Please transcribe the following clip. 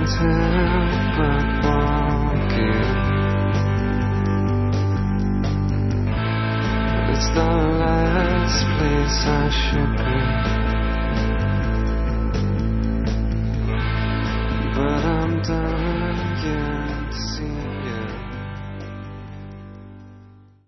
can't help but walking. It's the last place I should be.